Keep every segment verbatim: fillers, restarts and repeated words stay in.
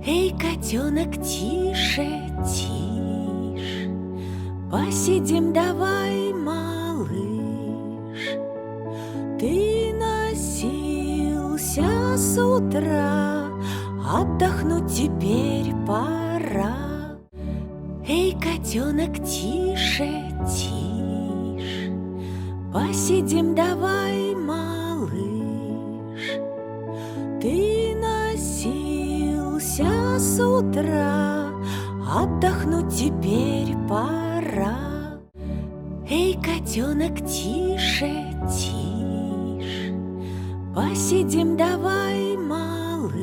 Эй, котенок, тише, тише, посидим давай, малыш. Ты носился с утра, отдохнуть теперь пора. Эй, котенок, тише, тише, посидим давай, малыш. Ты носился с утра, отдохнуть теперь пора. Эй, котенок, тише, тише, посидим давай, малыш.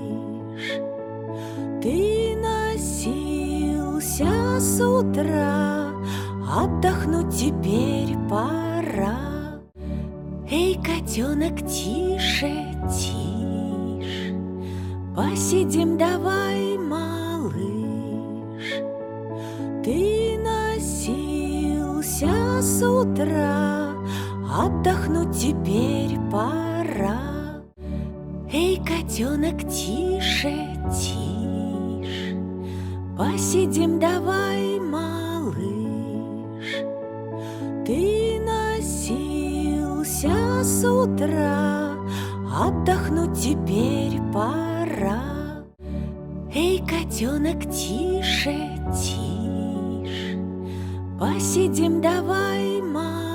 Ты носился с утра, отдохнуть теперь пора. Эй, котенок, тише, тише, посидим давай, малыш. Ты носился с утра, отдохнуть теперь пора. Эй, котенок, тише, тише, посидим давай, малыш. Ты носился с утра, отдохнуть теперь пора. Эй, котенок, тише, тише, посидим давай, малыш.